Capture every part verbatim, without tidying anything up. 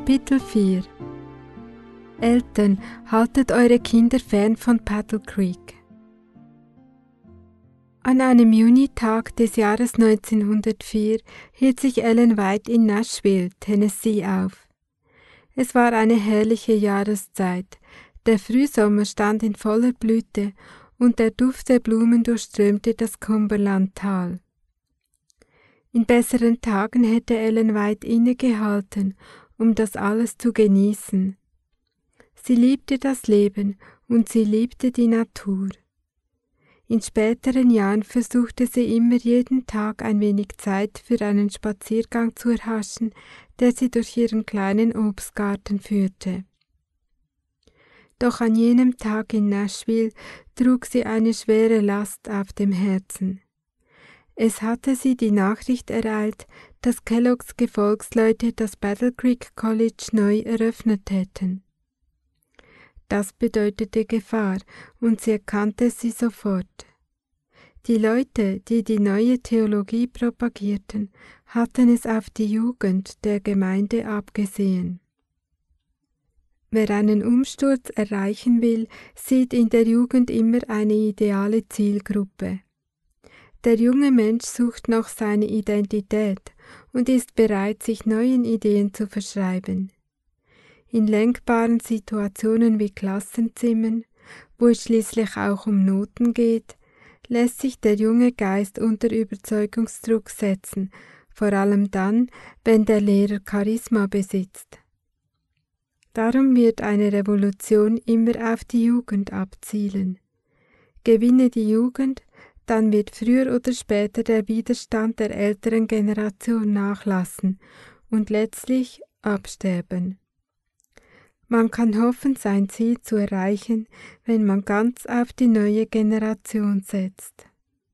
Kapitel vier Eltern, haltet eure Kinder fern von Paddle Creek. An einem Junitag des Jahres neunzehnhundertvier hielt sich Ellen White in Nashville, Tennessee auf. Es war eine herrliche Jahreszeit. Der Frühsommer stand in voller Blüte und der Duft der Blumen durchströmte das Cumberlandtal. In besseren Tagen hätte Ellen White innegehalten, um das alles zu genießen. Sie liebte das Leben und sie liebte die Natur. In späteren Jahren versuchte sie immer jeden Tag ein wenig Zeit für einen Spaziergang zu erhaschen, der sie durch ihren kleinen Obstgarten führte. Doch an jenem Tag in Nashville trug sie eine schwere Last auf dem Herzen. Es hatte sie die Nachricht ereilt, dass Kelloggs Gefolgsleute das Battle Creek College neu eröffnet hätten. Das bedeutete Gefahr, und sie erkannte sie sofort. Die Leute, die die neue Theologie propagierten, hatten es auf die Jugend der Gemeinde abgesehen. Wer einen Umsturz erreichen will, sieht in der Jugend immer eine ideale Zielgruppe. Der junge Mensch sucht nach seiner Identität und ist bereit, sich neuen Ideen zu verschreiben. In lenkbaren Situationen wie Klassenzimmern, wo es schließlich auch um Noten geht, lässt sich der junge Geist unter Überzeugungsdruck setzen, vor allem dann, wenn der Lehrer Charisma besitzt. Darum wird eine Revolution immer auf die Jugend abzielen. Gewinne die Jugend, dann wird früher oder später der Widerstand der älteren Generation nachlassen und letztlich absterben. Man kann hoffen, sein Ziel zu erreichen, wenn man ganz auf die neue Generation setzt.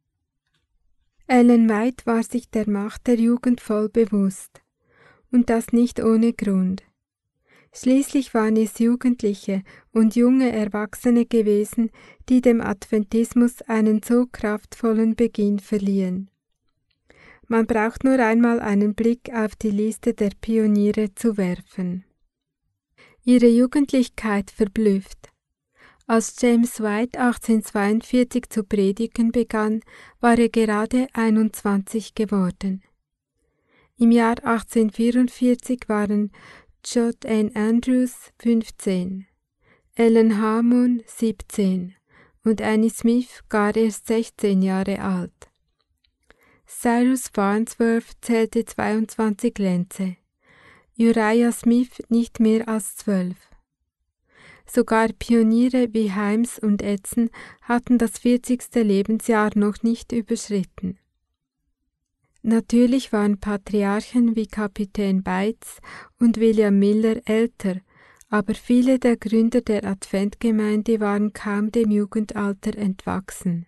Ellen White war sich der Macht der Jugend voll bewusst, und das nicht ohne Grund. Schließlich waren es Jugendliche und junge Erwachsene gewesen, die dem Adventismus einen so kraftvollen Beginn verliehen. Man braucht nur einmal einen Blick auf die Liste der Pioniere zu werfen. Ihre Jugendlichkeit verblüfft. Als James White achtzehnhundertzweiundvierzig zu predigen begann, war er gerade einundzwanzig geworden. Im Jahr achtzehnhundertvierundvierzig waren J N Andrews fünfzehn, Ellen Harmon siebzehn und Annie Smith gar erst sechzehn Jahre alt. Cyrus Farnsworth zählte zweiundzwanzig Lenze, Uriah Smith nicht mehr als zwölf. Sogar Pioniere wie Himes und Edson hatten das vierzigste Lebensjahr noch nicht überschritten. Natürlich waren Patriarchen wie Kapitän Bates und William Miller älter, aber viele der Gründer der Adventgemeinde waren kaum dem Jugendalter entwachsen.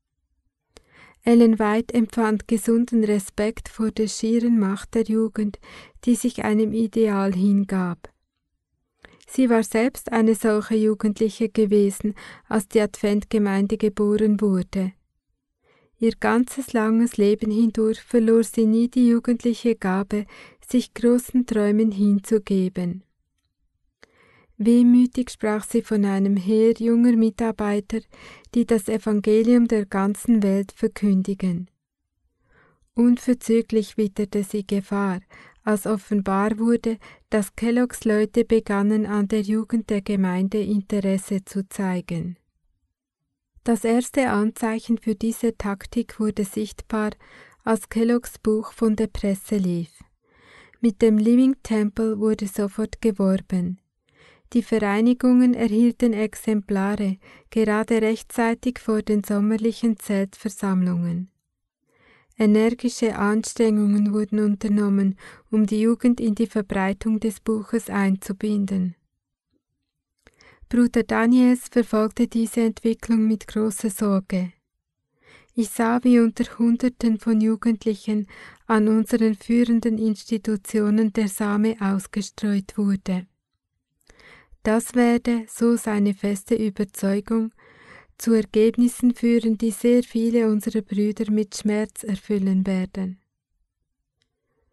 Ellen White empfand gesunden Respekt vor der schieren Macht der Jugend, die sich einem Ideal hingab. Sie war selbst eine solche Jugendliche gewesen, als die Adventgemeinde geboren wurde. Ihr ganzes langes Leben hindurch verlor sie nie die jugendliche Gabe, sich großen Träumen hinzugeben. Wehmütig sprach sie von einem Heer junger Mitarbeiter, die das Evangelium der ganzen Welt verkündigen. Unverzüglich witterte sie Gefahr, als offenbar wurde, dass Kelloggs Leute begannen, an der Jugend der Gemeinde Interesse zu zeigen. Das erste Anzeichen für diese Taktik wurde sichtbar, als Kelloggs Buch von der Presse lief. Mit dem Living Temple wurde sofort geworben. Die Vereinigungen erhielten Exemplare, gerade rechtzeitig vor den sommerlichen Zeltversammlungen. Energische Anstrengungen wurden unternommen, um die Jugend in die Verbreitung des Buches einzubinden. Bruder Daniels verfolgte diese Entwicklung mit großer Sorge. Ich sah, wie unter Hunderten von Jugendlichen an unseren führenden Institutionen der Same ausgestreut wurde. Das werde, so seine feste Überzeugung, zu Ergebnissen führen, die sehr viele unserer Brüder mit Schmerz erfüllen werden.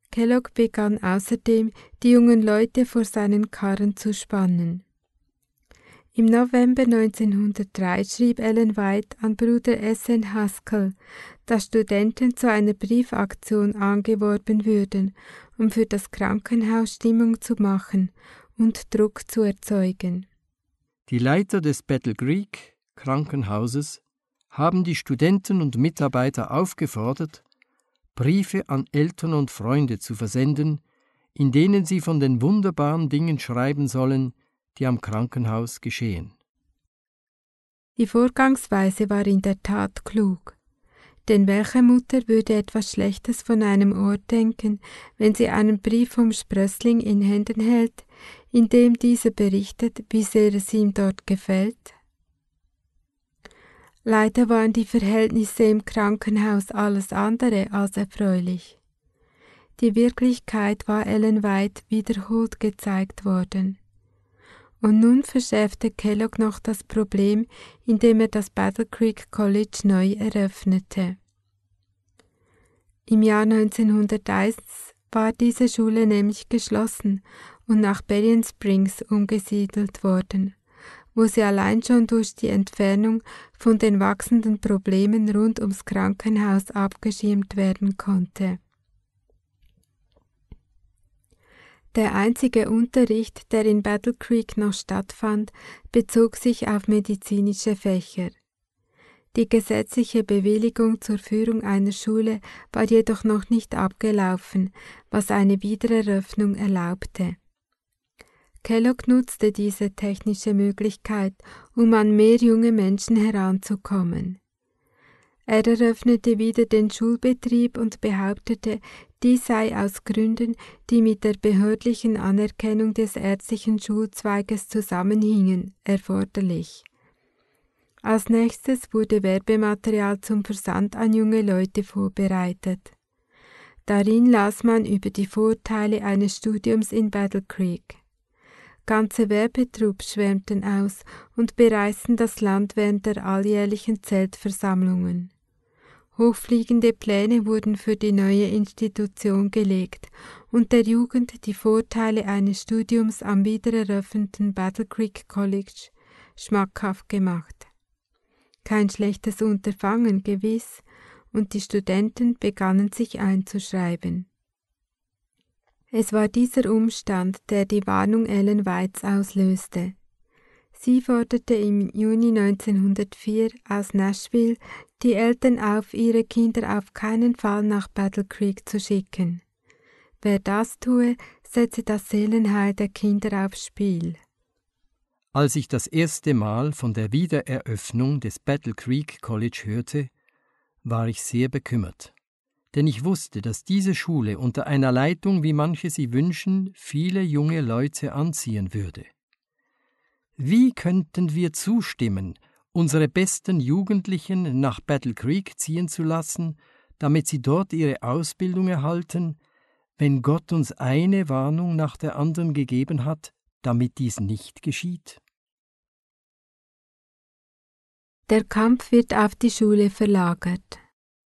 Kellogg begann außerdem, die jungen Leute vor seinen Karren zu spannen. Im November neunzehnhundertdrei schrieb Ellen White an Bruder S N Haskell, dass Studenten zu einer Briefaktion angeworben würden, um für das Krankenhaus Stimmung zu machen und Druck zu erzeugen. Die Leiter des Battle Creek Krankenhauses haben die Studenten und Mitarbeiter aufgefordert, Briefe an Eltern und Freunde zu versenden, in denen sie von den wunderbaren Dingen schreiben sollen, die am Krankenhaus geschehen. Die Vorgangsweise war in der Tat klug. Denn welche Mutter würde etwas Schlechtes von einem Ort denken, wenn sie einen Brief vom Sprössling in Händen hält, in dem dieser berichtet, wie sehr es ihm dort gefällt? Leider waren die Verhältnisse im Krankenhaus alles andere als erfreulich. Die Wirklichkeit war Ellen White wiederholt gezeigt worden. Und nun verschärfte Kellogg noch das Problem, indem er das Battle Creek College neu eröffnete. Im Jahr neunzehnhunderteins war diese Schule nämlich geschlossen und nach Berrien Springs umgesiedelt worden, wo sie allein schon durch die Entfernung von den wachsenden Problemen rund ums Krankenhaus abgeschirmt werden konnte. Der einzige Unterricht, der in Battle Creek noch stattfand, bezog sich auf medizinische Fächer. Die gesetzliche Bewilligung zur Führung einer Schule war jedoch noch nicht abgelaufen, was eine Wiedereröffnung erlaubte. Kellogg nutzte diese technische Möglichkeit, um an mehr junge Menschen heranzukommen. Er eröffnete wieder den Schulbetrieb und behauptete, dies sei aus Gründen, die mit der behördlichen Anerkennung des ärztlichen Schulzweiges zusammenhingen, erforderlich. Als nächstes wurde Werbematerial zum Versand an junge Leute vorbereitet. Darin las man über die Vorteile eines Studiums in Battle Creek. Ganze Werbetrupps schwärmten aus und bereisten das Land während der alljährlichen Zeltversammlungen. Hochfliegende Pläne wurden für die neue Institution gelegt und der Jugend die Vorteile eines Studiums am wiedereröffneten Battle Creek College schmackhaft gemacht. Kein schlechtes Unterfangen, gewiss, und die Studenten begannen sich einzuschreiben. Es war dieser Umstand, der die Warnung Ellen Whites auslöste. Sie forderte im Juni neunzehnhundertvier aus Nashville die Eltern auf, ihre Kinder auf keinen Fall nach Battle Creek zu schicken. Wer das tue, setze das Seelenheil der Kinder aufs Spiel. Als ich das erste Mal von der Wiedereröffnung des Battle Creek College hörte, war ich sehr bekümmert. Denn ich wusste, dass diese Schule unter einer Leitung, wie manche sie wünschen, viele junge Leute anziehen würde. Wie könnten wir zustimmen, unsere besten Jugendlichen nach Battle Creek ziehen zu lassen, damit sie dort ihre Ausbildung erhalten, wenn Gott uns eine Warnung nach der anderen gegeben hat, damit dies nicht geschieht? Der Kampf wird auf die Schule verlagert.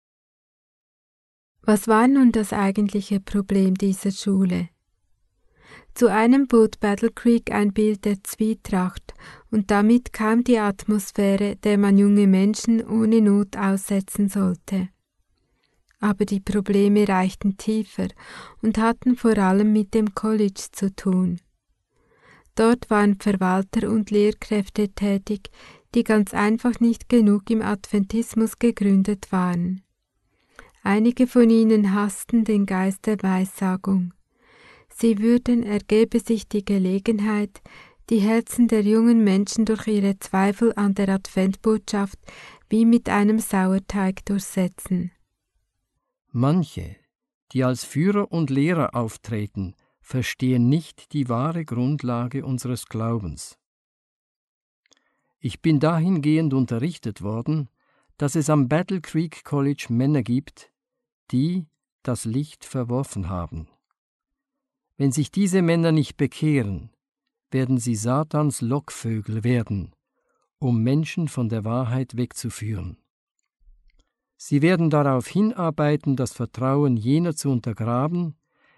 Was war nun das eigentliche Problem dieser Schule? Zu einem bot Battle Creek ein Bild der Zwietracht und damit kam die Atmosphäre, der man junge Menschen ohne Not aussetzen sollte. Aber die Probleme reichten tiefer und hatten vor allem mit dem College zu tun. Dort waren Verwalter und Lehrkräfte tätig, die ganz einfach nicht genug im Adventismus gegründet waren. Einige von ihnen hassten den Geist der Weissagung. Sie würden, ergebe sich die Gelegenheit, die Herzen der jungen Menschen durch ihre Zweifel an der Adventbotschaft wie mit einem Sauerteig durchsetzen. Manche, die als Führer und Lehrer auftreten, verstehen nicht die wahre Grundlage unseres Glaubens. Ich bin dahingehend unterrichtet worden, dass es am Battle Creek College Männer gibt, die das Licht verworfen haben. Wenn sich diese Männer nicht bekehren, werden sie Satans Lockvögel werden, um Menschen von der Wahrheit wegzuführen. Sie werden darauf hinarbeiten, das Vertrauen jener zu untergraben,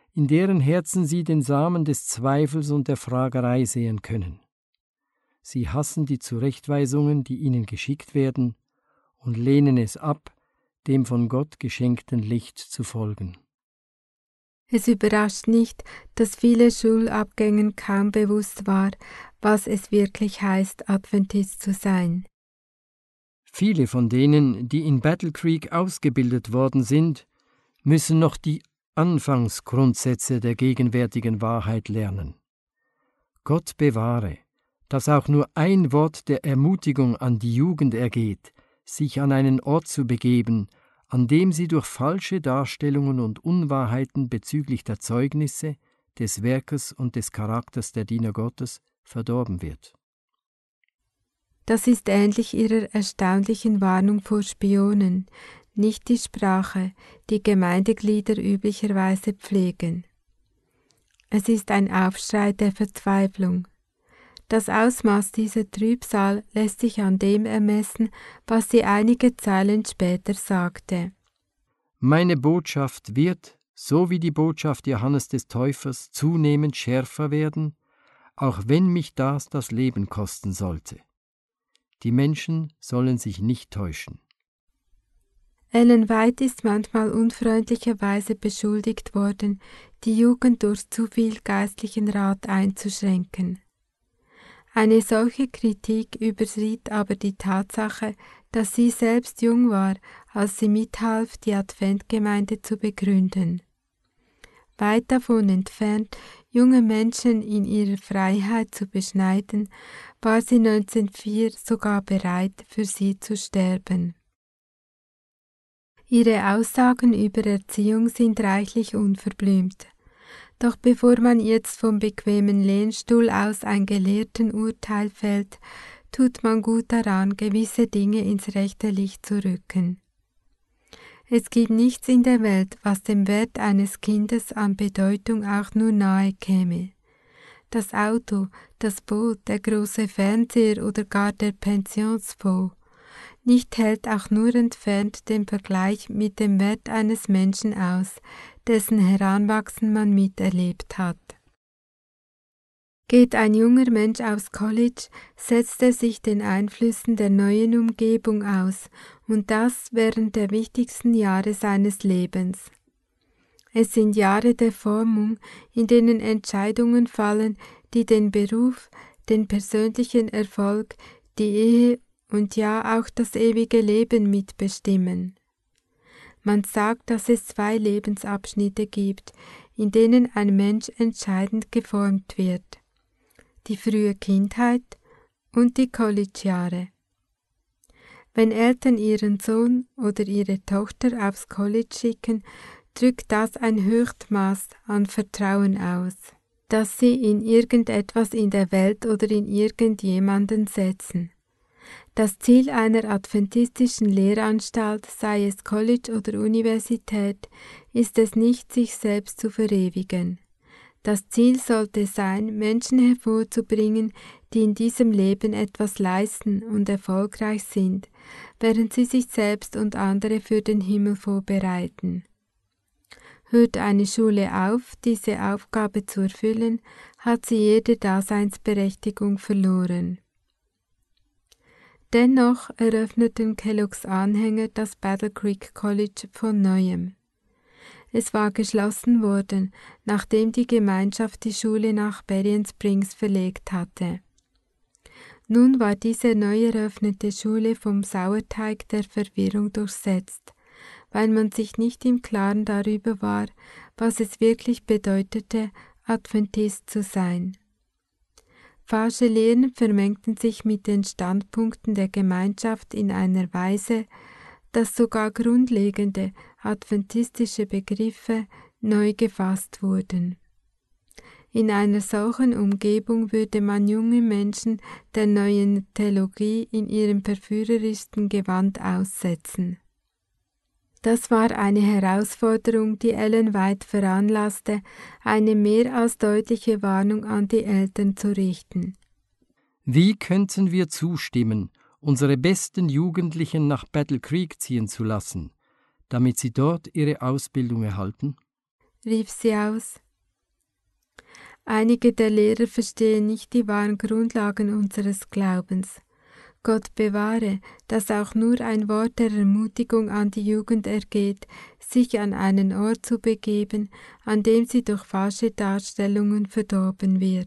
in deren Herzen sie den Samen des Zweifels und der Fragerei sehen können. Sie hassen die Zurechtweisungen, die ihnen geschickt werden, und lehnen es ab, dem von Gott geschenkten Licht zu folgen. Es überrascht nicht, dass viele Schulabgängern kaum bewusst war, was es wirklich heißt, Adventist zu sein. Viele von denen, die in Battle Creek ausgebildet worden sind, müssen noch die Anfangsgrundsätze der gegenwärtigen Wahrheit lernen. Gott bewahre, dass auch nur ein Wort der Ermutigung an die Jugend ergeht, sich an einen Ort zu begeben, an dem sie durch falsche Darstellungen und Unwahrheiten bezüglich der Zeugnisse, des Werkes und des Charakters der Diener Gottes verdorben wird. Das ist ähnlich ihrer erstaunlichen Warnung vor Spionen, nicht die Sprache, die Gemeindeglieder üblicherweise pflegen. Es ist ein Aufschrei der Verzweiflung. Das Ausmaß dieser Trübsal lässt sich an dem ermessen, was sie einige Zeilen später sagte. Meine Botschaft wird, so wie die Botschaft Johannes des Täufers, zunehmend schärfer werden, auch wenn mich das das Leben kosten sollte. Die Menschen sollen sich nicht täuschen. Ellen White ist manchmal unfreundlicherweise beschuldigt worden, die Jugend durch zu viel geistlichen Rat einzuschränken. Eine solche Kritik übersieht aber die Tatsache, dass sie selbst jung war, als sie mithalf, die Adventgemeinde zu begründen. Weit davon entfernt, junge Menschen in ihrer Freiheit zu beschneiden, war sie neunzehnhundertvier sogar bereit, für sie zu sterben. Ihre Aussagen über Erziehung sind reichlich unverblümt. Doch bevor man jetzt vom bequemen Lehnstuhl aus ein gelehrten Urteil fällt, tut man gut daran, gewisse Dinge ins rechte Licht zu rücken. Es gibt nichts in der Welt, was dem Wert eines Kindes an Bedeutung auch nur nahe käme. Das Auto, das Boot, der große Fernseher oder gar der Pensionsfonds. Nicht hält auch nur entfernt den Vergleich mit dem Wert eines Menschen aus, dessen Heranwachsen man miterlebt hat. Geht ein junger Mensch aufs College, setzt er sich den Einflüssen der neuen Umgebung aus, und das während der wichtigsten Jahre seines Lebens. Es sind Jahre der Formung, in denen Entscheidungen fallen, die den Beruf, den persönlichen Erfolg, die Ehe und ja auch das ewige Leben mitbestimmen. Man sagt, dass es zwei Lebensabschnitte gibt, in denen ein Mensch entscheidend geformt wird: die frühe Kindheit und die College-Jahre. Wenn Eltern ihren Sohn oder ihre Tochter aufs College schicken, drückt das ein Höchstmaß an Vertrauen aus, das sie in irgendetwas in der Welt oder in irgendjemanden setzen. Das Ziel einer adventistischen Lehranstalt, sei es College oder Universität, ist es nicht, sich selbst zu verewigen. Das Ziel sollte sein, Menschen hervorzubringen, die in diesem Leben etwas leisten und erfolgreich sind, während sie sich selbst und andere für den Himmel vorbereiten. Hört eine Schule auf, diese Aufgabe zu erfüllen, hat sie jede Daseinsberechtigung verloren. Dennoch eröffneten Kelloggs Anhänger das Battle Creek College von neuem. Es war geschlossen worden, nachdem die Gemeinschaft die Schule nach Berrien Springs verlegt hatte. Nun war diese neu eröffnete Schule vom Sauerteig der Verwirrung durchsetzt, weil man sich nicht im Klaren darüber war, was es wirklich bedeutete, Adventist zu sein. Falsche Lehren vermengten sich mit den Standpunkten der Gemeinschaft in einer Weise, dass sogar grundlegende adventistische Begriffe neu gefasst wurden. In einer solchen Umgebung würde man junge Menschen der neuen Theologie in ihrem verführerischsten Gewand aussetzen. Das war eine Herausforderung, die Ellen White veranlasste, eine mehr als deutliche Warnung an die Eltern zu richten. Wie könnten wir zustimmen, unsere besten Jugendlichen nach Battle Creek ziehen zu lassen, damit sie dort ihre Ausbildung erhalten? rief sie aus. Einige der Lehrer verstehen nicht die wahren Grundlagen unseres Glaubens. Gott bewahre, dass auch nur ein Wort der Ermutigung an die Jugend ergeht, sich an einen Ort zu begeben, an dem sie durch falsche Darstellungen verdorben wird.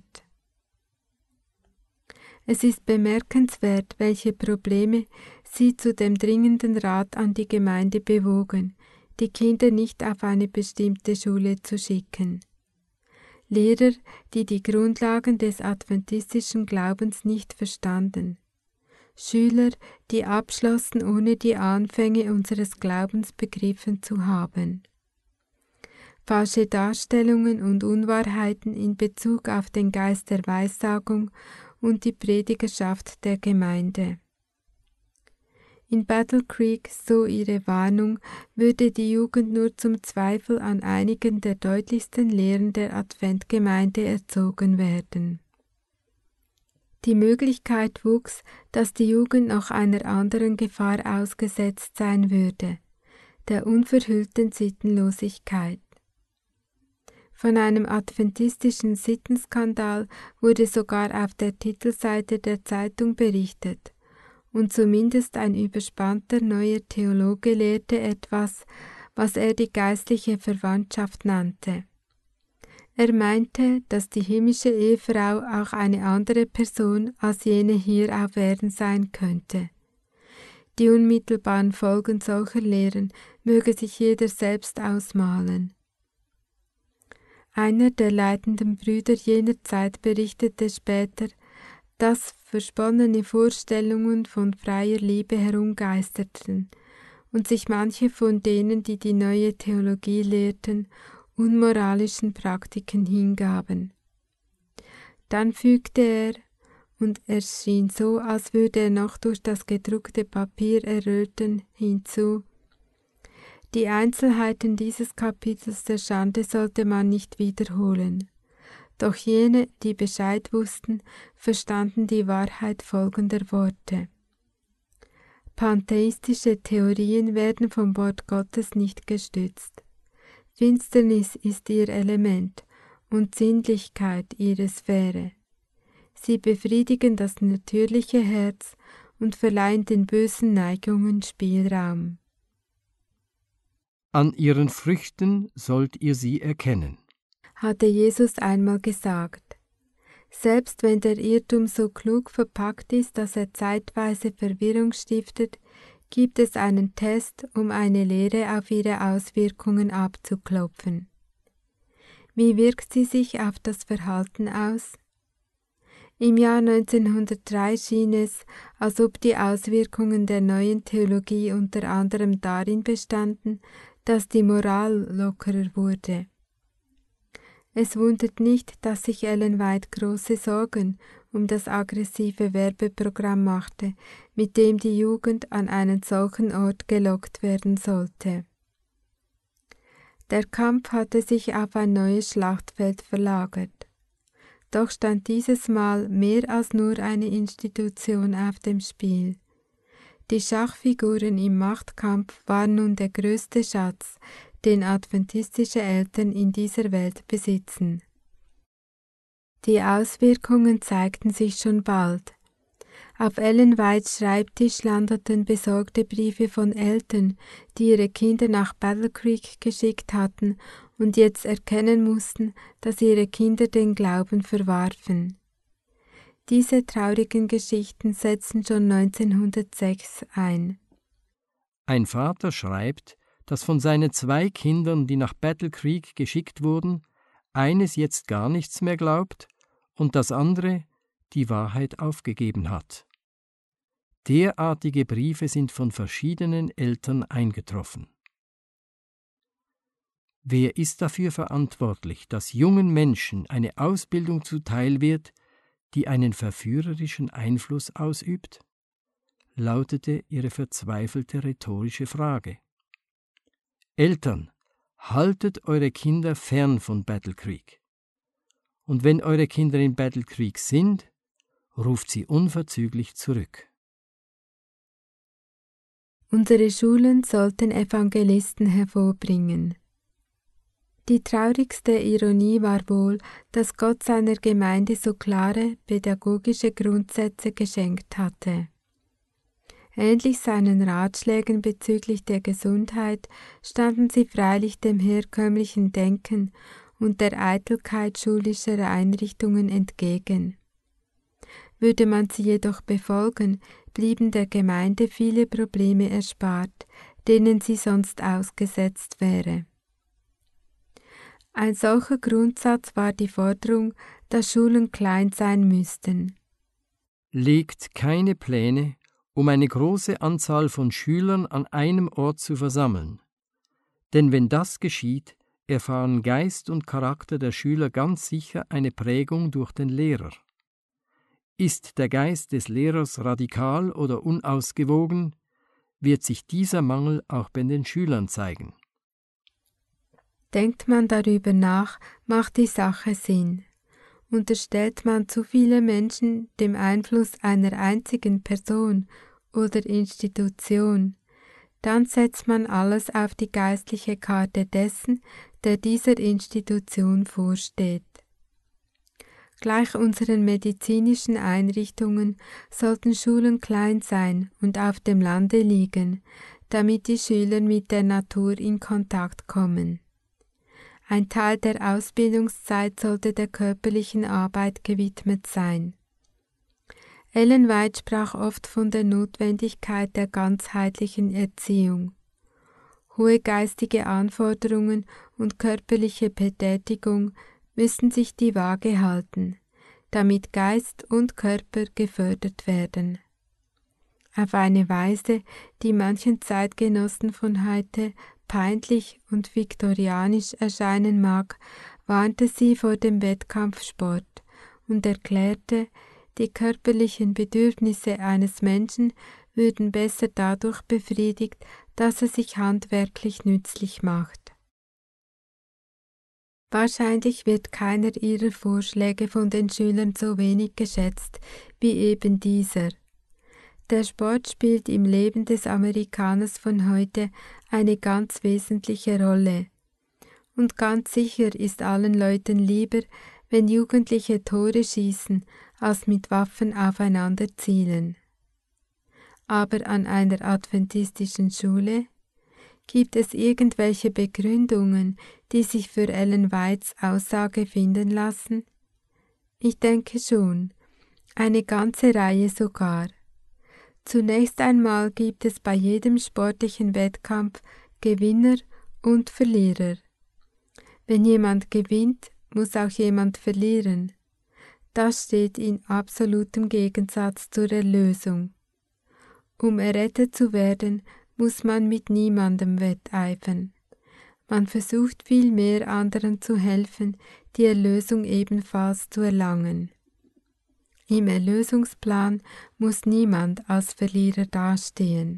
Es ist bemerkenswert, welche Probleme sie zu dem dringenden Rat an die Gemeinde bewogen, die Kinder nicht auf eine bestimmte Schule zu schicken. Lehrer, die die Grundlagen des adventistischen Glaubens nicht verstanden. Schüler, die abschlossen, ohne die Anfänge unseres Glaubens begriffen zu haben. Falsche Darstellungen und Unwahrheiten in Bezug auf den Geist der Weissagung und die Predigerschaft der Gemeinde. In Battle Creek, so ihre Warnung, würde die Jugend nur zum Zweifel an einigen der deutlichsten Lehren der Adventgemeinde erzogen werden. Die Möglichkeit wuchs, dass die Jugend noch einer anderen Gefahr ausgesetzt sein würde, der unverhüllten Sittenlosigkeit. Von einem adventistischen Sittenskandal wurde sogar auf der Titelseite der Zeitung berichtet, und zumindest ein überspannter neuer Theologe lehrte etwas, was er die geistliche Verwandtschaft nannte. Er meinte, dass die himmlische Ehefrau auch eine andere Person als jene hier auf Erden sein könnte. Die unmittelbaren Folgen solcher Lehren möge sich jeder selbst ausmalen. Einer der leitenden Brüder jener Zeit berichtete später, dass versponnene Vorstellungen von freier Liebe herumgeisterten und sich manche von denen, die die neue Theologie lehrten, unmoralischen Praktiken hingaben. Dann fügte er, und es schien so, als würde er noch durch das gedruckte Papier erröten, hinzu: Die Einzelheiten dieses Kapitels der Schande sollte man nicht wiederholen. Doch jene, die Bescheid wussten, verstanden die Wahrheit folgender Worte. Pantheistische Theorien werden vom Wort Gottes nicht gestützt. Finsternis ist ihr Element und Sinnlichkeit ihre Sphäre. Sie befriedigen das natürliche Herz und verleihen den bösen Neigungen Spielraum. An ihren Früchten sollt ihr sie erkennen, hatte Jesus einmal gesagt. Selbst wenn der Irrtum so klug verpackt ist, dass er zeitweise Verwirrung stiftet, gibt es einen Test, um eine Lehre auf ihre Auswirkungen abzuklopfen. Wie wirkt sie sich auf das Verhalten aus? Im Jahr neunzehnhundertdrei schien es, als ob die Auswirkungen der neuen Theologie unter anderem darin bestanden, dass die Moral lockerer wurde. Es wundert nicht, dass sich Ellen White große Sorgen um das aggressive Werbeprogramm machte, mit dem die Jugend an einen solchen Ort gelockt werden sollte. Der Kampf hatte sich auf ein neues Schlachtfeld verlagert. Doch stand dieses Mal mehr als nur eine Institution auf dem Spiel. Die Schachfiguren im Machtkampf waren nun der größte Schatz, den adventistische Eltern in dieser Welt besitzen. Die Auswirkungen zeigten sich schon bald. Auf Ellen Whites Schreibtisch landeten besorgte Briefe von Eltern, die ihre Kinder nach Battle Creek geschickt hatten und jetzt erkennen mussten, dass ihre Kinder den Glauben verwarfen. Diese traurigen Geschichten setzten schon neunzehnhundertsechs ein. Ein Vater schreibt, dass von seinen zwei Kindern, die nach Battle Creek geschickt wurden, eines jetzt gar nichts mehr glaubt und das andere die Wahrheit aufgegeben hat. Derartige Briefe sind von verschiedenen Eltern eingetroffen. Wer ist dafür verantwortlich, dass jungen Menschen eine Ausbildung zuteil wird, die einen verführerischen Einfluss ausübt? Lautete ihre verzweifelte rhetorische Frage. Eltern, haltet eure Kinder fern von Battle Creek. Und wenn eure Kinder in Battle Creek sind, ruft sie unverzüglich zurück. Unsere Schulen sollten Evangelisten hervorbringen. Die traurigste Ironie war wohl, dass Gott seiner Gemeinde so klare pädagogische Grundsätze geschenkt hatte. Ähnlich seinen Ratschlägen bezüglich der Gesundheit standen sie freilich dem herkömmlichen Denken und der Eitelkeit schulischer Einrichtungen entgegen. Würde man sie jedoch befolgen, blieben der Gemeinde viele Probleme erspart, denen sie sonst ausgesetzt wäre. Ein solcher Grundsatz war die Forderung, dass Schulen klein sein müssten. Legt keine Pläne, um eine große Anzahl von Schülern an einem Ort zu versammeln. Denn wenn das geschieht, erfahren Geist und Charakter der Schüler ganz sicher eine Prägung durch den Lehrer. Ist der Geist des Lehrers radikal oder unausgewogen, wird sich dieser Mangel auch bei den Schülern zeigen. Denkt man darüber nach, macht die Sache Sinn. Unterstellt man zu viele Menschen dem Einfluss einer einzigen Person oder Institution, dann setzt man alles auf die geistliche Karte dessen, der dieser Institution vorsteht. Gleich unseren medizinischen Einrichtungen sollten Schulen klein sein und auf dem Lande liegen, damit die Schüler mit der Natur in Kontakt kommen. Ein Teil der Ausbildungszeit sollte der körperlichen Arbeit gewidmet sein. Ellen White sprach oft von der Notwendigkeit der ganzheitlichen Erziehung. Hohe geistige Anforderungen und körperliche Betätigung müssen sich die Waage halten, damit Geist und Körper gefördert werden. Auf eine Weise, die manchen Zeitgenossen von heute peinlich und viktorianisch erscheinen mag, warnte sie vor dem Wettkampfsport und erklärte, die körperlichen Bedürfnisse eines Menschen würden besser dadurch befriedigt, dass er sich handwerklich nützlich macht. Wahrscheinlich wird keiner ihrer Vorschläge von den Schülern so wenig geschätzt wie eben dieser. Der Sport spielt im Leben des Amerikaners von heute eine ganz wesentliche Rolle. Und ganz sicher ist allen Leuten lieber, wenn Jugendliche Tore schießen, als mit Waffen aufeinander zielen. Aber an einer adventistischen Schule? Gibt es irgendwelche Begründungen, die sich für Ellen Whites Aussage finden lassen? Ich denke schon, eine ganze Reihe sogar. Zunächst einmal gibt es bei jedem sportlichen Wettkampf Gewinner und Verlierer. Wenn jemand gewinnt, muss auch jemand verlieren. Das steht in absolutem Gegensatz zur Erlösung. Um errettet zu werden, muss man mit niemandem wetteifern. Man versucht vielmehr anderen zu helfen, die Erlösung ebenfalls zu erlangen. Im Erlösungsplan muss niemand als Verlierer dastehen.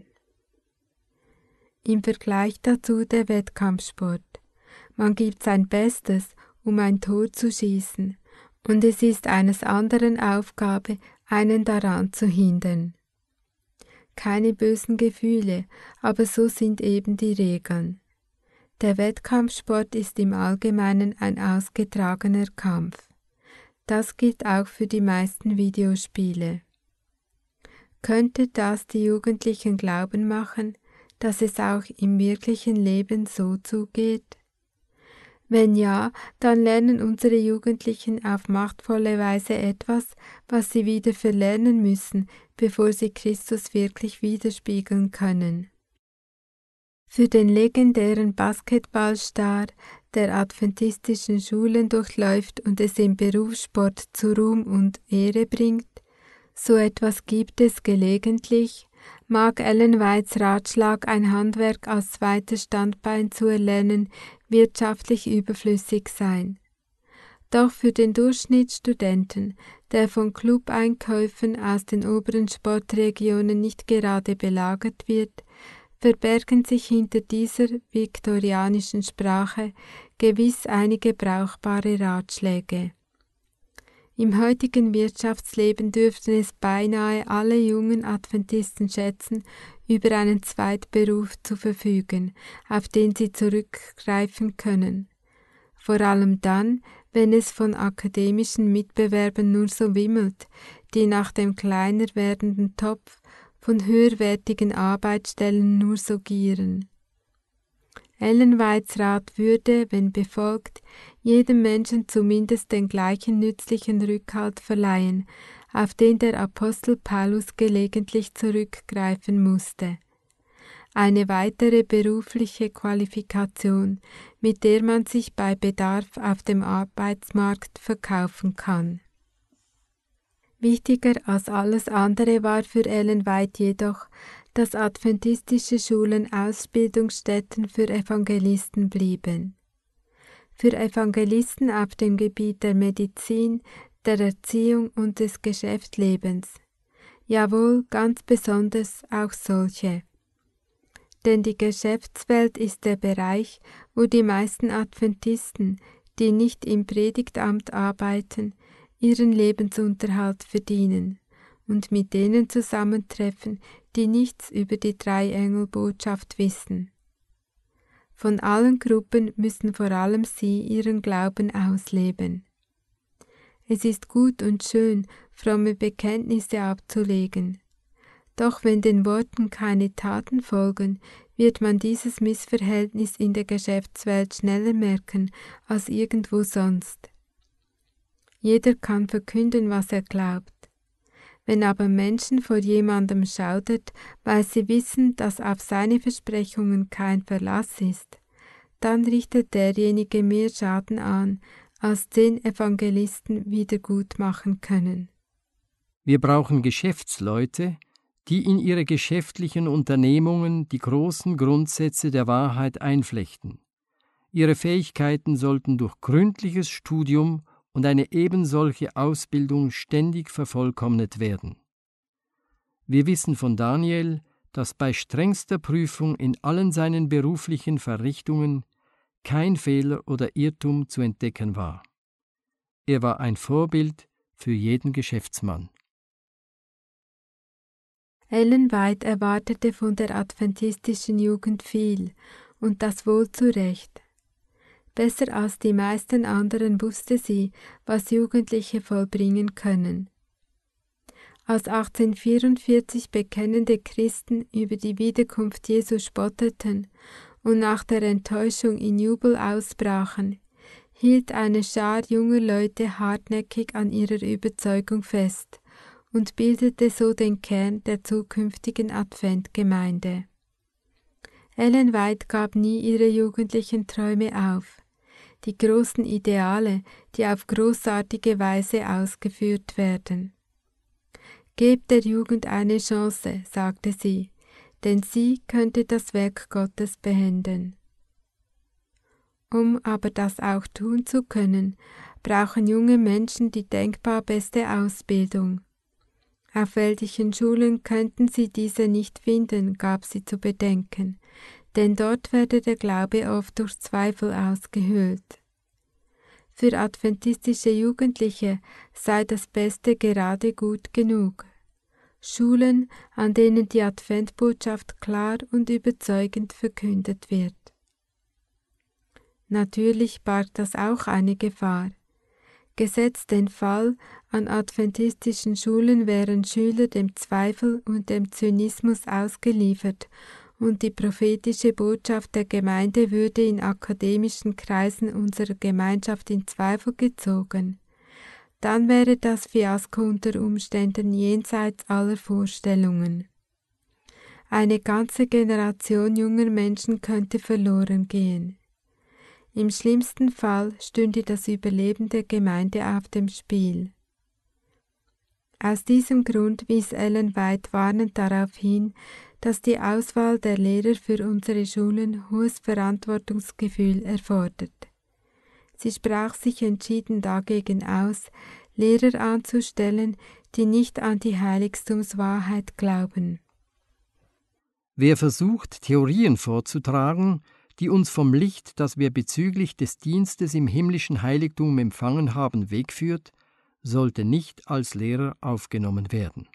Im Vergleich dazu der Wettkampfsport. Man gibt sein Bestes, um ein Tor zu schießen, und es ist eines anderen Aufgabe, einen daran zu hindern. Keine bösen Gefühle, aber so sind eben die Regeln. Der Wettkampfsport ist im Allgemeinen ein ausgetragener Kampf. Das gilt auch für die meisten Videospiele. Könnte das die Jugendlichen glauben machen, dass es auch im wirklichen Leben so zugeht? Wenn ja, dann lernen unsere Jugendlichen auf machtvolle Weise etwas, was sie wieder verlernen müssen, bevor sie Christus wirklich widerspiegeln können. Für den legendären Basketballstar, der adventistischen Schulen durchläuft und es im Berufssport zu Ruhm und Ehre bringt, so etwas gibt es gelegentlich, mag Ellen Whites Ratschlag, ein Handwerk als zweites Standbein zu erlernen, wirtschaftlich überflüssig sein. Doch für den Durchschnittsstudenten, der von Clubeinkäufen aus den oberen Sportregionen nicht gerade belagert wird, verbergen sich hinter dieser viktorianischen Sprache gewiss einige brauchbare Ratschläge. Im heutigen Wirtschaftsleben dürften es beinahe alle jungen Adventisten schätzen, über einen Zweitberuf zu verfügen, auf den sie zurückgreifen können. vor allem dann, wenn es von akademischen Mitbewerbern nur so wimmelt, die nach dem kleiner werdenden Topf von höherwertigen Arbeitsstellen nur so gieren. Ellen Whites Rat würde, wenn befolgt, jedem Menschen zumindest den gleichen nützlichen Rückhalt verleihen, auf den der Apostel Paulus gelegentlich zurückgreifen musste. Eine weitere berufliche Qualifikation, mit der man sich bei Bedarf auf dem Arbeitsmarkt verkaufen kann. Wichtiger als alles andere war für Ellen White jedoch, dass adventistische Schulen Ausbildungsstätten für Evangelisten blieben. Für Evangelisten auf dem Gebiet der Medizin, der Erziehung und des Geschäftslebens. Jawohl, ganz besonders auch solche. Denn die Geschäftswelt ist der Bereich, wo die meisten Adventisten, die nicht im Predigtamt arbeiten, ihren Lebensunterhalt verdienen und mit denen zusammentreffen, die nichts über die Drei-Engel-Botschaft wissen. Von allen Gruppen müssen vor allem sie ihren Glauben ausleben. Es ist gut und schön, fromme Bekenntnisse abzulegen. Doch wenn den Worten keine Taten folgen, wird man dieses Missverhältnis in der Geschäftswelt schneller merken als irgendwo sonst. Jeder kann verkünden, was er glaubt. Wenn aber Menschen vor jemandem schaudert, weil sie wissen, dass auf seine Versprechungen kein Verlass ist, dann richtet derjenige mehr Schaden an, als zehn Evangelisten wieder gut machen können. Wir brauchen Geschäftsleute, die in ihre geschäftlichen Unternehmungen die großen Grundsätze der Wahrheit einflechten. Ihre Fähigkeiten sollten durch gründliches Studium und eine ebensolche Ausbildung ständig vervollkommnet werden. Wir wissen von Daniel, dass bei strengster Prüfung in allen seinen beruflichen Verrichtungen kein Fehler oder Irrtum zu entdecken war. Er war ein Vorbild für jeden Geschäftsmann. Ellen White erwartete von der adventistischen Jugend viel, und das wohl zu Recht. Besser als die meisten anderen wusste sie, was Jugendliche vollbringen können. Als achtzehnhundertvierundvierzig bekennende Christen über die Wiederkunft Jesu spotteten und nach der Enttäuschung in Jubel ausbrachen, hielt eine Schar junger Leute hartnäckig an ihrer Überzeugung fest und bildete so den Kern der zukünftigen Adventgemeinde. Ellen White gab nie ihre jugendlichen Träume auf, die großen Ideale, die auf großartige Weise ausgeführt werden. Gebt der Jugend eine Chance, sagte sie, denn sie könnte das Werk Gottes beenden. Um aber das auch tun zu können, brauchen junge Menschen die denkbar beste Ausbildung. Auf welchen Schulen könnten sie diese nicht finden, gab sie zu bedenken, denn dort werde der Glaube oft durch Zweifel ausgehöhlt. Für adventistische Jugendliche sei das Beste gerade gut genug. Schulen, an denen die Adventbotschaft klar und überzeugend verkündet wird. Natürlich barg das auch eine Gefahr. Gesetzt den Fall, an adventistischen Schulen wären Schüler dem Zweifel und dem Zynismus ausgeliefert und die prophetische Botschaft der Gemeinde würde in akademischen Kreisen unserer Gemeinschaft in Zweifel gezogen. Dann wäre das Fiasko unter Umständen jenseits aller Vorstellungen. Eine ganze Generation junger Menschen könnte verloren gehen. Im schlimmsten Fall stünde das Überleben der Gemeinde auf dem Spiel. Aus diesem Grund wies Ellen White warnend darauf hin, dass die Auswahl der Lehrer für unsere Schulen hohes Verantwortungsgefühl erfordert. Sie sprach sich entschieden dagegen aus, Lehrer anzustellen, die nicht an die Heiligtumswahrheit glauben. Wer versucht, Theorien vorzutragen, die uns vom Licht, das wir bezüglich des Dienstes im himmlischen Heiligtum empfangen haben, wegführt, sollte nicht als Lehrer aufgenommen werden.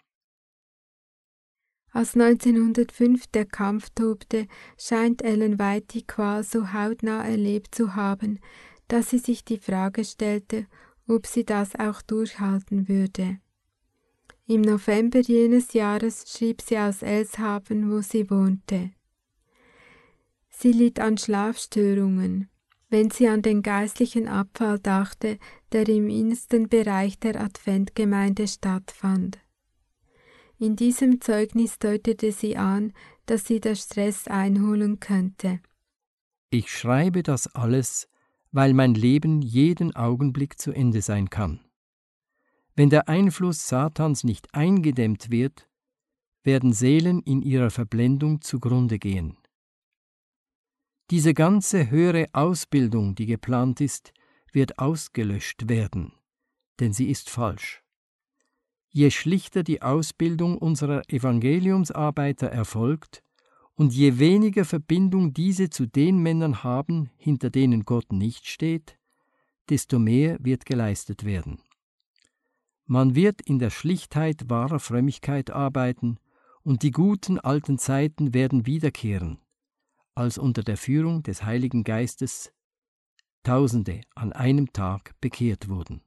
Als neunzehnhundertfünf der Kampf tobte, scheint Ellen White die Qual so hautnah erlebt zu haben, dass sie sich die Frage stellte, ob sie das auch durchhalten würde. Im November jenes Jahres schrieb sie aus Elshaven, wo sie wohnte. Sie litt an Schlafstörungen, wenn sie an den geistlichen Abfall dachte, der im innersten Bereich der Adventgemeinde stattfand. In diesem Zeugnis deutete sie an, dass sie der Stress einholen könnte. Ich schreibe das alles, weil mein Leben jeden Augenblick zu Ende sein kann. Wenn der Einfluss Satans nicht eingedämmt wird, werden Seelen in ihrer Verblendung zugrunde gehen. Diese ganze höhere Ausbildung, die geplant ist, wird ausgelöscht werden, denn sie ist falsch. Je schlichter die Ausbildung unserer Evangeliumsarbeiter erfolgt und je weniger Verbindung diese zu den Männern haben, hinter denen Gott nicht steht, desto mehr wird geleistet werden. Man wird in der Schlichtheit wahrer Frömmigkeit arbeiten und die guten alten Zeiten werden wiederkehren, als unter der Führung des Heiligen Geistes Tausende an einem Tag bekehrt wurden.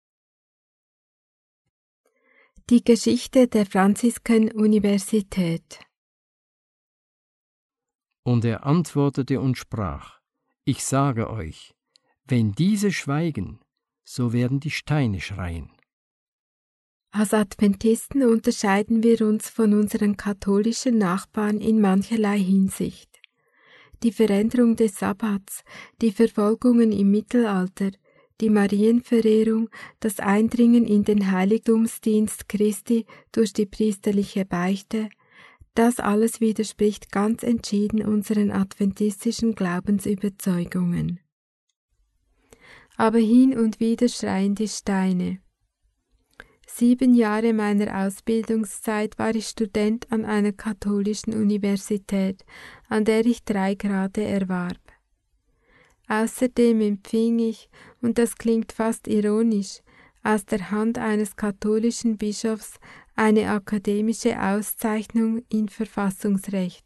Die Geschichte der Franzisken-Universität. Und er antwortete und sprach: Ich sage euch, wenn diese schweigen, so werden die Steine schreien. Als Adventisten unterscheiden wir uns von unseren katholischen Nachbarn in mancherlei Hinsicht. Die Veränderung des Sabbats, die Verfolgungen im Mittelalter, die Marienverehrung, das Eindringen in den Heiligtumsdienst Christi durch die priesterliche Beichte, das alles widerspricht ganz entschieden unseren adventistischen Glaubensüberzeugungen. Aber hin und wieder schreien die Steine. Sieben Jahre meiner Ausbildungszeit war ich Student an einer katholischen Universität, an der ich drei Grade erwarb. Außerdem empfing ich, und das klingt fast ironisch, aus der Hand eines katholischen Bischofs eine akademische Auszeichnung in Verfassungsrecht.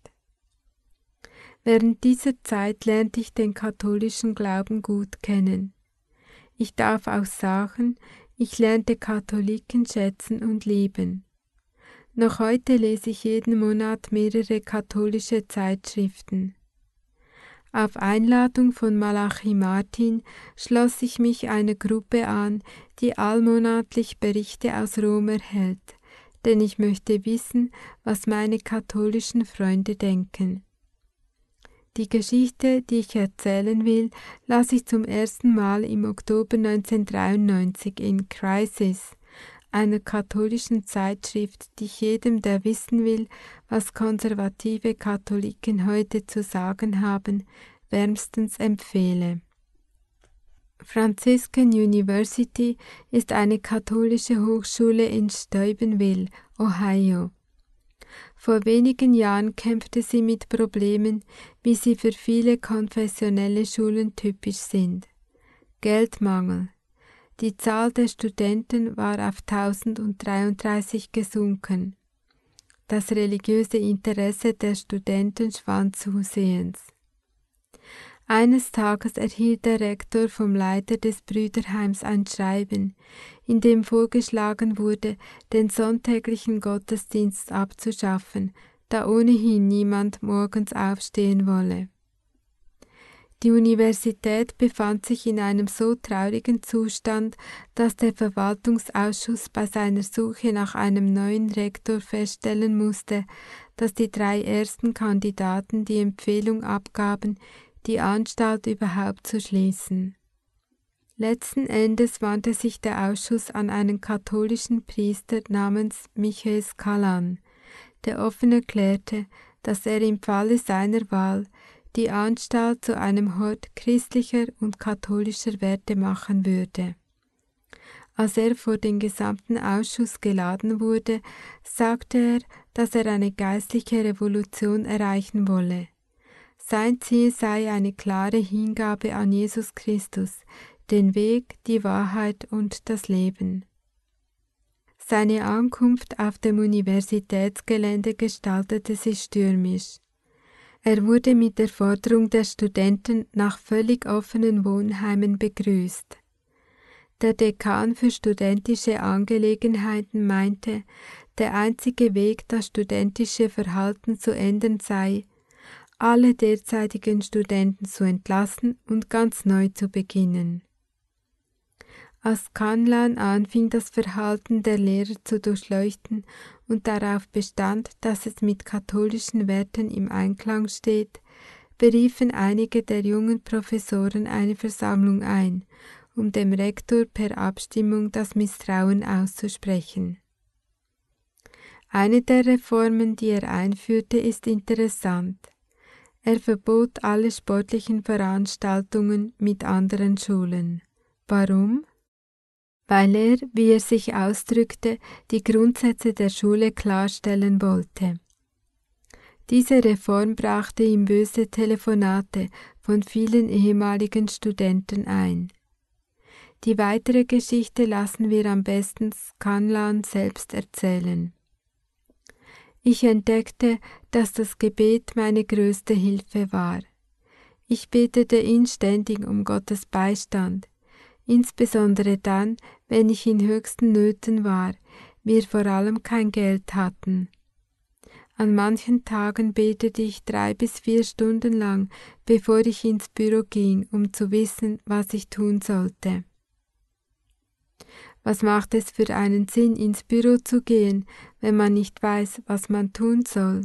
Während dieser Zeit lernte ich den katholischen Glauben gut kennen. Ich darf auch sagen, ich lernte Katholiken schätzen und lieben. Noch heute lese ich jeden Monat mehrere katholische Zeitschriften. Auf Einladung von Malachi Martin schloss ich mich einer Gruppe an, die allmonatlich Berichte aus Rom erhält, denn ich möchte wissen, was meine katholischen Freunde denken. Die Geschichte, die ich erzählen will, las ich zum ersten Mal im Oktober neunzehnhundertdreiundneunzig in Crisis, einer katholischen Zeitschrift, die ich jedem, der wissen will, was konservative Katholiken heute zu sagen haben, wärmstens empfehle. Franciscan University ist eine katholische Hochschule in Steubenville, Ohio. Vor wenigen Jahren kämpfte sie mit Problemen, wie sie für viele konfessionelle Schulen typisch sind. Geldmangel. Die Zahl der Studenten war auf tausenddreiunddreißig gesunken. Das religiöse Interesse der Studenten schwand zusehends. Eines Tages erhielt der Rektor vom Leiter des Brüderheims ein Schreiben, in dem vorgeschlagen wurde, den sonntäglichen Gottesdienst abzuschaffen, da ohnehin niemand morgens aufstehen wolle. Die Universität befand sich in einem so traurigen Zustand, dass der Verwaltungsausschuss bei seiner Suche nach einem neuen Rektor feststellen musste, dass die drei ersten Kandidaten die Empfehlung abgaben, die Anstalt überhaupt zu schließen. Letzten Endes wandte sich der Ausschuss an einen katholischen Priester namens Michael Scalan, der offen erklärte, dass er im Falle seiner Wahl die Anstalt zu einem Hort christlicher und katholischer Werte machen würde. Als er vor den gesamten Ausschuss geladen wurde, sagte er, dass er eine geistliche Revolution erreichen wolle. Sein Ziel sei eine klare Hingabe an Jesus Christus, den Weg, die Wahrheit und das Leben. Seine Ankunft auf dem Universitätsgelände gestaltete sich stürmisch. Er wurde mit der Forderung der Studenten nach völlig offenen Wohnheimen begrüßt. Der Dekan für studentische Angelegenheiten meinte, der einzige Weg, das studentische Verhalten zu ändern sei, alle derzeitigen Studenten zu entlassen und ganz neu zu beginnen. Als Scanlan anfing, das Verhalten der Lehrer zu durchleuchten und darauf bestand, dass es mit katholischen Werten im Einklang steht, beriefen einige der jungen Professoren eine Versammlung ein, um dem Rektor per Abstimmung das Misstrauen auszusprechen. Eine der Reformen, die er einführte, ist interessant. Er verbot alle sportlichen Veranstaltungen mit anderen Schulen. Warum? Weil er, wie er sich ausdrückte, die Grundsätze der Schule klarstellen wollte. Diese Reform brachte ihm böse Telefonate von vielen ehemaligen Studenten ein. Die weitere Geschichte lassen wir am besten Scanlan selbst erzählen. Ich entdeckte, dass das Gebet meine größte Hilfe war. Ich betete inständig um Gottes Beistand, insbesondere dann, wenn ich in höchsten Nöten war, wir vor allem kein Geld hatten. An manchen Tagen betete ich drei bis vier Stunden lang, bevor ich ins Büro ging, um zu wissen, was ich tun sollte. Was macht es für einen Sinn, ins Büro zu gehen, wenn man nicht weiß, was man tun soll?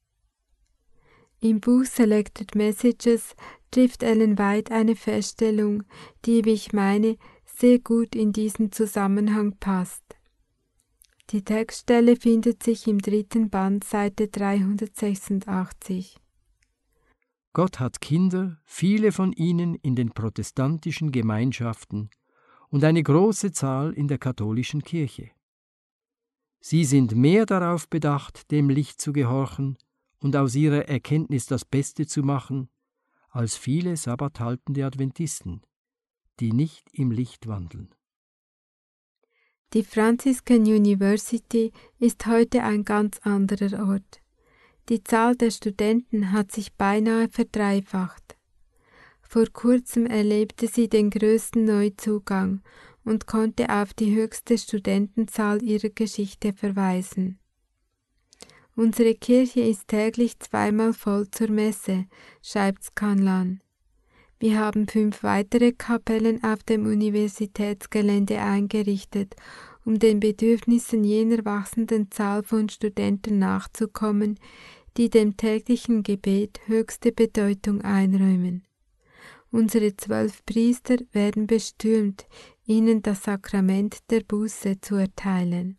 Im Buch Selected Messages trifft Ellen White eine Feststellung, die, wie ich meine, sehr gut in diesen Zusammenhang passt. Die Textstelle findet sich im dritten Band, Seite dreihundertsechsundachtzig. Gott hat Kinder, viele von ihnen in den protestantischen Gemeinschaften und eine große Zahl in der katholischen Kirche. Sie sind mehr darauf bedacht, dem Licht zu gehorchen und aus ihrer Erkenntnis das Beste zu machen, als viele sabbathaltende Adventisten, die nicht im Licht wandeln. Die Franciscan University ist heute ein ganz anderer Ort. Die Zahl der Studenten hat sich beinahe verdreifacht. Vor kurzem erlebte sie den größten Neuzugang und konnte auf die höchste Studentenzahl ihrer Geschichte verweisen. Unsere Kirche ist täglich zweimal voll zur Messe, schreibt Scanlan. Wir haben fünf weitere Kapellen auf dem Universitätsgelände eingerichtet, um den Bedürfnissen jener wachsenden Zahl von Studenten nachzukommen, die dem täglichen Gebet höchste Bedeutung einräumen. Unsere zwölf Priester werden bestürmt, ihnen das Sakrament der Buße zu erteilen.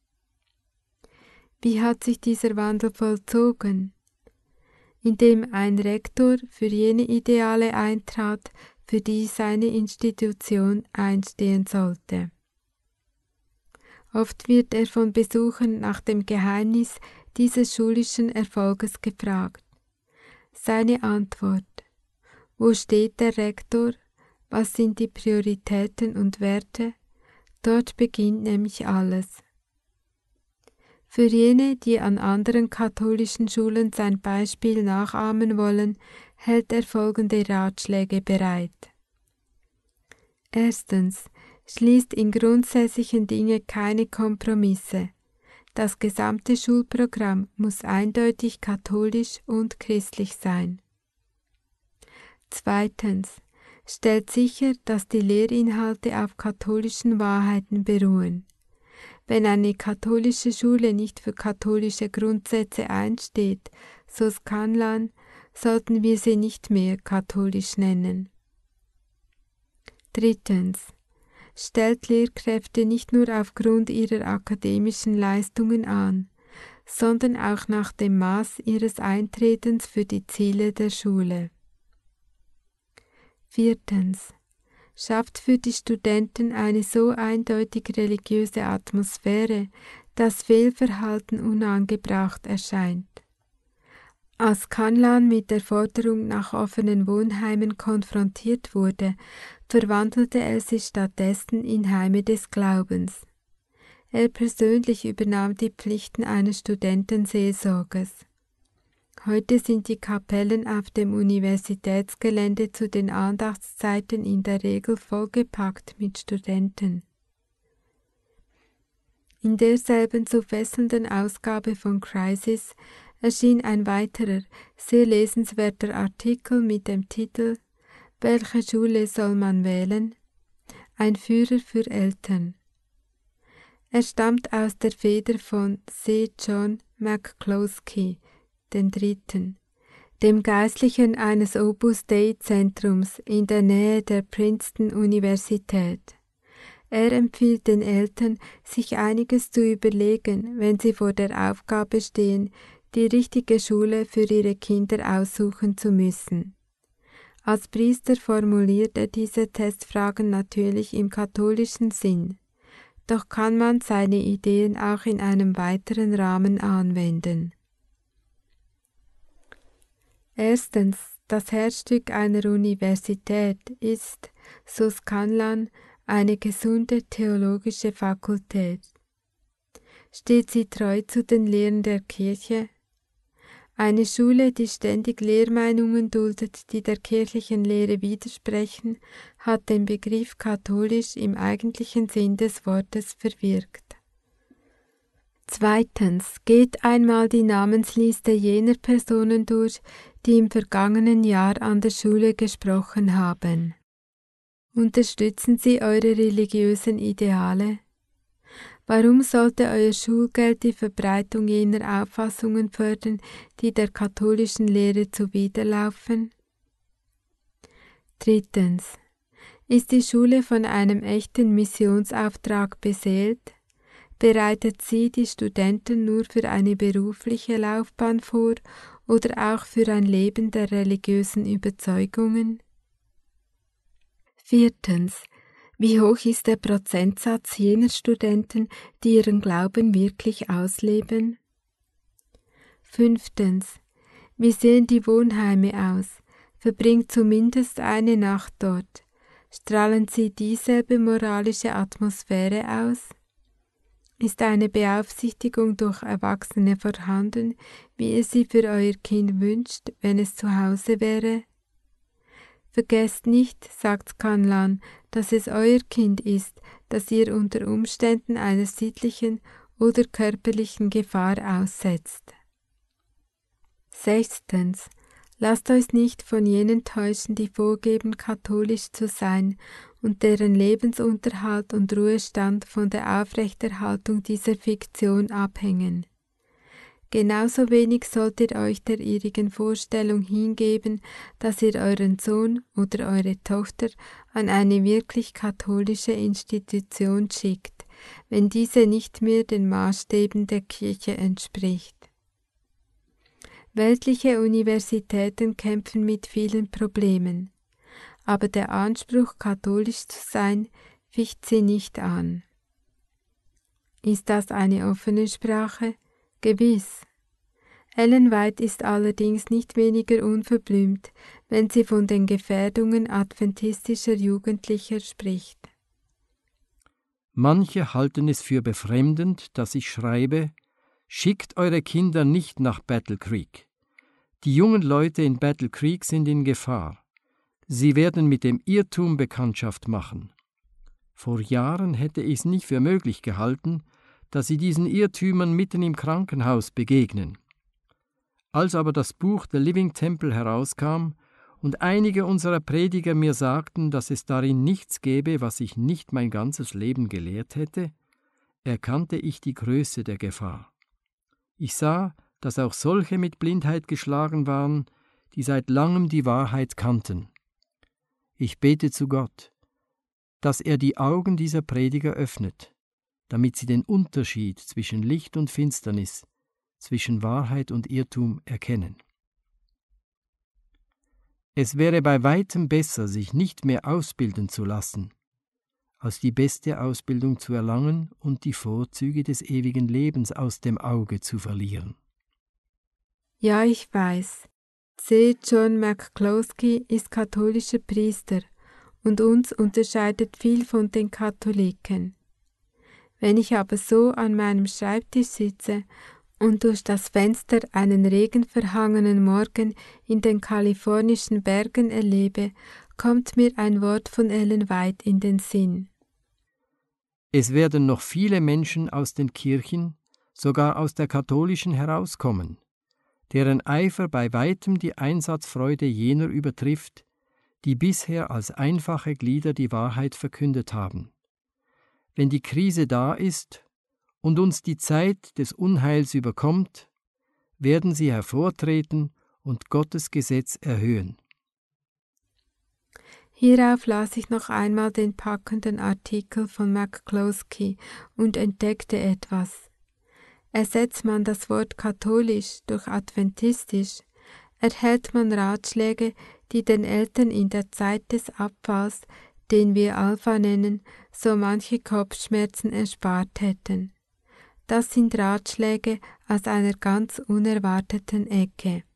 Wie hat sich dieser Wandel vollzogen? Indem ein Rektor für jene Ideale eintrat, für die seine Institution einstehen sollte. Oft wird er von Besuchern nach dem Geheimnis dieses schulischen Erfolges gefragt. Seine Antwort: Wo steht der Rektor? Was sind die Prioritäten und Werte? Dort beginnt nämlich alles. Für jene, die an anderen katholischen Schulen sein Beispiel nachahmen wollen, hält er folgende Ratschläge bereit. Erstens, schließt in grundsätzlichen Dingen keine Kompromisse. Das gesamte Schulprogramm muss eindeutig katholisch und christlich sein. Zweitens, stellt sicher, dass die Lehrinhalte auf katholischen Wahrheiten beruhen. Wenn eine katholische Schule nicht für katholische Grundsätze einsteht, so Scanlan, sollten wir sie nicht mehr katholisch nennen. Drittens. Stellt Lehrkräfte nicht nur aufgrund ihrer akademischen Leistungen an, sondern auch nach dem Maß ihres Eintretens für die Ziele der Schule. Viertens. Schafft für die Studenten eine so eindeutig religiöse Atmosphäre, dass Fehlverhalten unangebracht erscheint. Als Scanlan mit der Forderung nach offenen Wohnheimen konfrontiert wurde, verwandelte er sie stattdessen in Heime des Glaubens. Er persönlich übernahm die Pflichten eines Studentenseelsorgers. Heute sind die Kapellen auf dem Universitätsgelände zu den Andachtszeiten in der Regel vollgepackt mit Studenten. In derselben so fesselnden Ausgabe von Crisis erschien ein weiterer, sehr lesenswerter Artikel mit dem Titel »Welche Schule soll man wählen? Ein Führer für Eltern«. Er stammt aus der Feder von C. John McCloskey, dem Dritten, dem Geistlichen eines Opus Dei-Zentrums in der Nähe der Princeton-Universität. Er empfiehlt den Eltern, sich einiges zu überlegen, wenn sie vor der Aufgabe stehen, die richtige Schule für ihre Kinder aussuchen zu müssen. Als Priester formuliert er diese Testfragen natürlich im katholischen Sinn, doch kann man seine Ideen auch in einem weiteren Rahmen anwenden. Erstens, das Herzstück einer Universität ist, so Scanlan, eine gesunde theologische Fakultät. Steht sie treu zu den Lehren der Kirche? Eine Schule, die ständig Lehrmeinungen duldet, die der kirchlichen Lehre widersprechen, hat den Begriff katholisch im eigentlichen Sinn des Wortes verwirkt. Zweitens, geht einmal die Namensliste jener Personen durch, die im vergangenen Jahr an der Schule gesprochen haben. Unterstützen Sie eure religiösen Ideale? Warum sollte euer Schulgeld die Verbreitung jener Auffassungen fördern, die der katholischen Lehre zuwiderlaufen? Drittens. Ist die Schule von einem echten Missionsauftrag beseelt? Bereitet sie die Studenten nur für eine berufliche Laufbahn vor oder auch für ein Leben der religiösen Überzeugungen? Viertens. Wie hoch ist der Prozentsatz jener Studenten, die ihren Glauben wirklich ausleben? Fünftens. Wie sehen die Wohnheime aus? Verbringt zumindest eine Nacht dort. Strahlen sie dieselbe moralische Atmosphäre aus? Ist eine Beaufsichtigung durch Erwachsene vorhanden, wie ihr sie für euer Kind wünscht, wenn es zu Hause wäre? Vergesst nicht, sagt Scanlan, dass es euer Kind ist, das ihr unter Umständen einer sittlichen oder körperlichen Gefahr aussetzt. Sechstens. Lasst euch nicht von jenen täuschen, die vorgeben, katholisch zu sein und deren Lebensunterhalt und Ruhestand von der Aufrechterhaltung dieser Fiktion abhängen. Genauso wenig sollt ihr euch der irrigen Vorstellung hingeben, dass ihr euren Sohn oder eure Tochter an eine wirklich katholische Institution schickt, wenn diese nicht mehr den Maßstäben der Kirche entspricht. Weltliche Universitäten kämpfen mit vielen Problemen, aber der Anspruch, katholisch zu sein, ficht sie nicht an. Ist das eine offene Sprache? Gewiss. Ellen White ist allerdings nicht weniger unverblümt, wenn sie von den Gefährdungen adventistischer Jugendlicher spricht. Manche halten es für befremdend, dass ich schreibe, schickt eure Kinder nicht nach Battle Creek. Die jungen Leute in Battle Creek sind in Gefahr. Sie werden mit dem Irrtum Bekanntschaft machen. Vor Jahren hätte ich es nicht für möglich gehalten, dass sie diesen Irrtümern mitten im Krankenhaus begegnen. Als aber das Buch The Living Temple herauskam und einige unserer Prediger mir sagten, dass es darin nichts gäbe, was ich nicht mein ganzes Leben gelehrt hätte, erkannte ich die Größe der Gefahr. Ich sah, dass auch solche mit Blindheit geschlagen waren, die seit langem die Wahrheit kannten. Ich bete zu Gott, dass er die Augen dieser Prediger öffnet, damit sie den Unterschied zwischen Licht und Finsternis, zwischen Wahrheit und Irrtum erkennen. Es wäre bei weitem besser, sich nicht mehr ausbilden zu lassen, als die beste Ausbildung zu erlangen und die Vorzüge des ewigen Lebens aus dem Auge zu verlieren. Ja, ich weiß. C. John McCloskey ist katholischer Priester und uns unterscheidet viel von den Katholiken. Wenn ich aber so an meinem Schreibtisch sitze und durch das Fenster einen regenverhangenen Morgen in den kalifornischen Bergen erlebe, kommt mir ein Wort von Ellen White in den Sinn. Es werden noch viele Menschen aus den Kirchen, sogar aus der katholischen, herauskommen, deren Eifer bei weitem die Einsatzfreude jener übertrifft, die bisher als einfache Glieder die Wahrheit verkündet haben. Wenn die Krise da ist und uns die Zeit des Unheils überkommt, werden sie hervortreten und Gottes Gesetz erhöhen. Hierauf las ich noch einmal den packenden Artikel von McCloskey und entdeckte etwas. Ersetzt man das Wort katholisch durch adventistisch, erhält man Ratschläge, die den Eltern in der Zeit des Abfalls, den wir Alpha nennen, so manche Kopfschmerzen erspart hätten. Das sind Ratschläge aus einer ganz unerwarteten Ecke.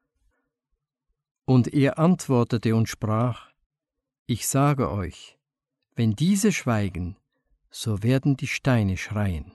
Und er antwortete und sprach: Ich sage euch, wenn diese schweigen, so werden die Steine schreien.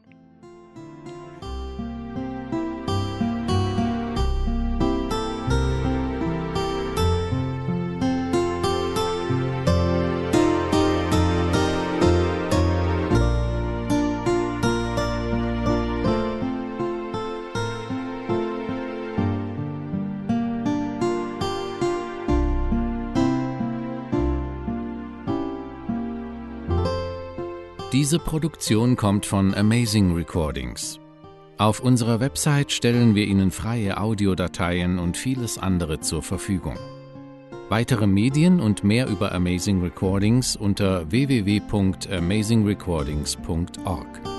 Diese Produktion kommt von Amazing Recordings. Auf unserer Website stellen wir Ihnen freie Audiodateien und vieles andere zur Verfügung. Weitere Medien und mehr über Amazing Recordings unter w w w punkt amazing recordings punkt org.